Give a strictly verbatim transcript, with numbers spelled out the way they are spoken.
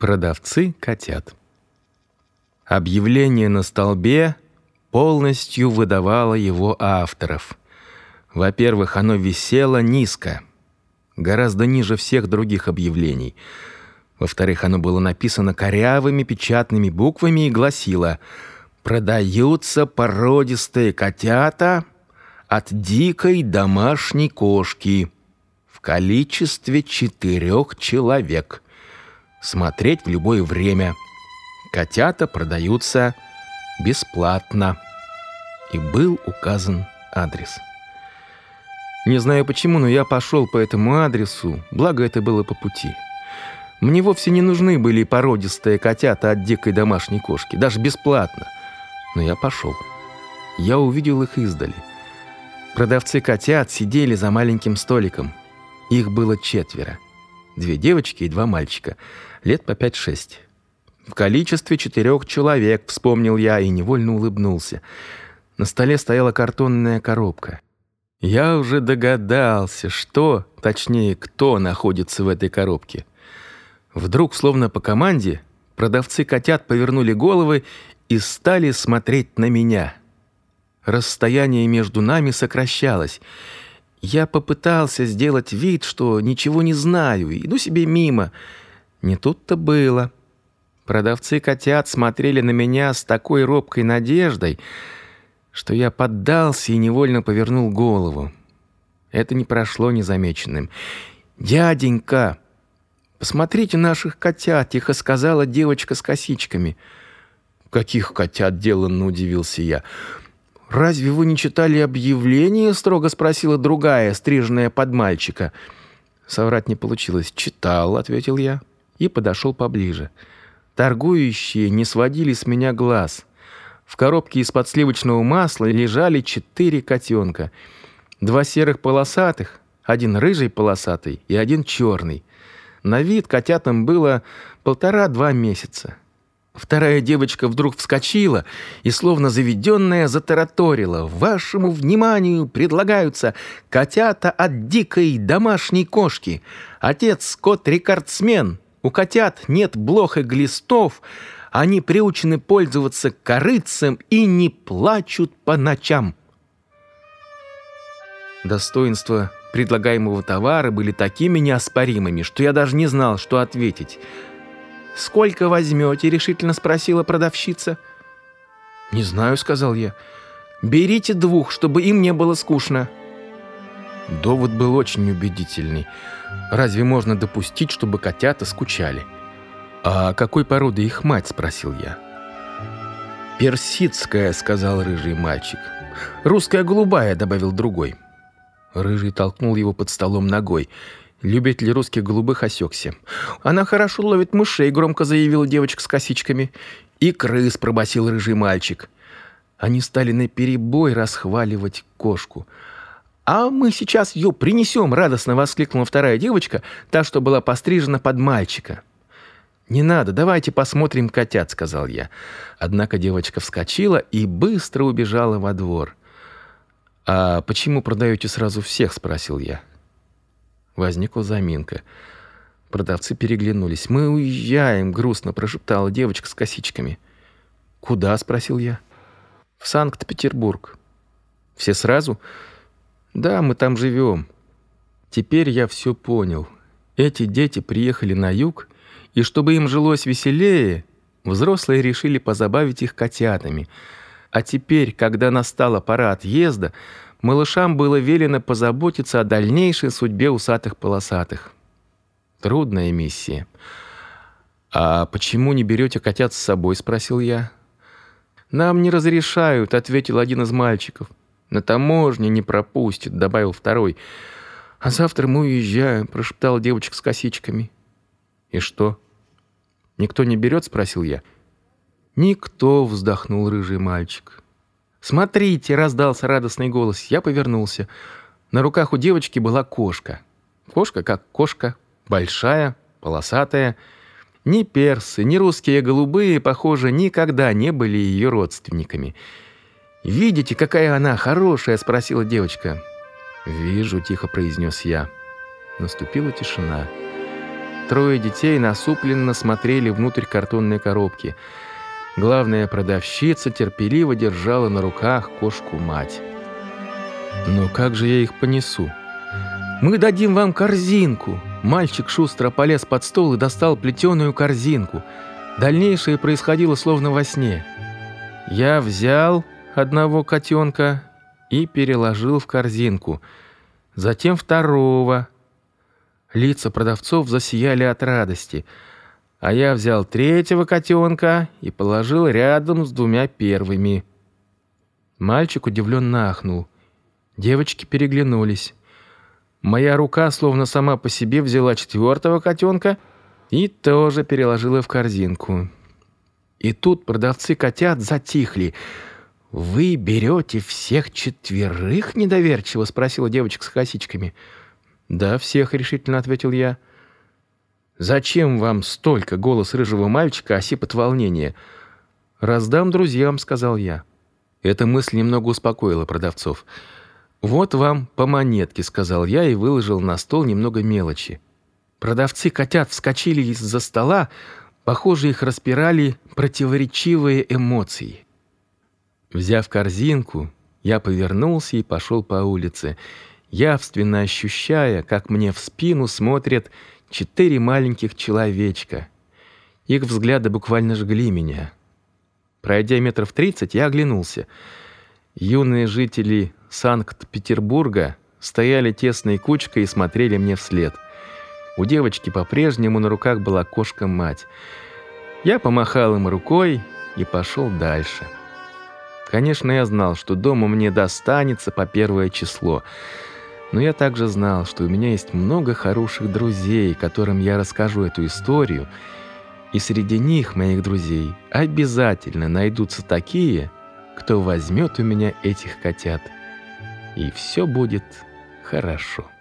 Продавцы котят. Объявление на столбе полностью выдавало его авторов. Во-первых, оно висело низко, гораздо ниже всех других объявлений. Во-вторых, оно было написано корявыми печатными буквами и гласило: «Продаются породистые котята от дикой домашней кошки в количестве четырех человек. Смотреть в любое время. Котята продаются бесплатно». И был указан адрес. Не знаю почему, но я пошел по этому адресу, благо это было по пути. Мне вовсе не нужны были породистые котята от дикой домашней кошки, даже бесплатно. Но я пошел. Я увидел их издали. Продавцы котят сидели за маленьким столиком. Их было четверо. Две девочки и два мальчика, лет по пять-шесть. В количестве четырех человек, вспомнил я и невольно улыбнулся. На столе стояла картонная коробка. Я уже догадался, что, точнее, кто находится в этой коробке. Вдруг, словно по команде, продавцы котят повернули головы и стали смотреть на меня. Расстояние между нами сокращалось. Я попытался сделать вид, что ничего не знаю, иду себе мимо. Не тут-то было. Продавцы котят смотрели на меня с такой робкой надеждой, что я поддался и невольно повернул голову. Это не прошло незамеченным. «Дяденька, посмотрите наших котят», — тихо сказала девочка с косичками. «Каких котят?» — деланно удивился я. «Разве вы не читали объявление?» — строго спросила другая, стриженная под мальчика. Соврать не получилось. «Читал», — ответил я и подошел поближе. Торгующие не сводили с меня глаз. В коробке из-под сливочного масла лежали четыре котенка. Два серых полосатых, один рыжий полосатый и один черный. На вид котятам было полтора-два месяца. Вторая девочка вдруг вскочила и, словно заведенная, затараторила: «Вашему вниманию предлагаются котята от дикой домашней кошки. Отец кот-рекордсмен. У котят нет блох и глистов. Они приучены пользоваться корытцем и не плачут по ночам». Достоинства предлагаемого товара были такими неоспоримыми, что я даже не знал, что ответить. «Сколько возьмете?» — решительно спросила продавщица. «Не знаю», — сказал я. «Берите двух, чтобы им не было скучно». Довод был очень убедительный. Разве можно допустить, чтобы котята скучали? «А какой породы их мать?» — спросил я. «Персидская», — сказал рыжий мальчик. «Русская голубая», — добавил другой. Рыжий толкнул его под столом ногой. Любитель русских голубых осекся. «Она хорошо ловит мышей», — громко заявила девочка с косичками. «И крыс», — пробасил рыжий мальчик. Они стали наперебой расхваливать кошку. «А мы сейчас ее принесем», — радостно воскликнула вторая девочка, та, что была пострижена под мальчика. «Не надо, давайте посмотрим котят», — сказал я. Однако девочка вскочила и быстро убежала во двор. «А почему продаете сразу всех?» — спросил я. Возникла заминка. Продавцы переглянулись. «Мы уезжаем», — грустно прошептала девочка с косичками. «Куда?» — спросил я. «В Санкт-Петербург». «Все сразу?» «Да, мы там живем». Теперь я все понял. Эти дети приехали на юг, и чтобы им жилось веселее, взрослые решили позабавить их котятами. А теперь, когда настала пора отъезда, малышам было велено позаботиться о дальнейшей судьбе усатых-полосатых. Трудная миссия. «А почему не берете котят с собой?» — спросил я. «Нам не разрешают», — ответил один из мальчиков. «На таможне не пропустят», — добавил второй. «А завтра мы уезжаем», — прошептала девочка с косичками. «И что? Никто не берет?» — спросил я. «Никто», — вздохнул рыжий мальчик. «Смотрите!» — раздался радостный голос. Я повернулся. На руках у девочки была кошка. Кошка как кошка, большая, полосатая. Ни персы, ни русские голубые, похоже, никогда не были ее родственниками. «Видите, какая она хорошая?» — спросила девочка. «Вижу», — тихо произнес я. Наступила тишина. Трое детей насупленно смотрели внутрь картонной коробки. Главная продавщица терпеливо держала на руках кошку-мать. «Но как же я их понесу?» «Мы дадим вам корзинку!» Мальчик шустро полез под стол и достал плетеную корзинку. Дальнейшее происходило словно во сне. Я взял одного котенка и переложил в корзинку. Затем второго. Лица продавцов засияли от радости. А я взял третьего котенка и положил рядом с двумя первыми. Мальчик удивленно ахнул. Девочки переглянулись. Моя рука, словно сама по себе, взяла четвертого котенка и тоже переложила в корзинку. И тут продавцы котят затихли. «Вы берете всех четверых?» — недоверчиво спросила девочка с косичками. «Да, всех», — решительно ответил я. «Зачем вам столько?» — голос рыжего мальчика осип от волнения. «Раздам друзьям», — сказал я. Эта мысль немного успокоила продавцов. «Вот вам по монетке», — сказал я и выложил на стол немного мелочи. Продавцы котят вскочили из-за стола, похоже, их распирали противоречивые эмоции. Взяв корзинку, я повернулся и пошел по улице, явственно ощущая, как мне в спину смотрят четыре маленьких человечка. Их взгляды буквально жгли меня. Пройдя метров тридцать, я оглянулся. Юные жители Санкт-Петербурга стояли тесной кучкой и смотрели мне вслед. У девочки по-прежнему на руках была кошка-мать. Я помахал им рукой и пошел дальше. Конечно, я знал, что дома мне достанется по первое число, но я также знал, что у меня есть много хороших друзей, которым я расскажу эту историю, и среди них, моих друзей, обязательно найдутся такие, кто возьмет у меня этих котят, и все будет хорошо.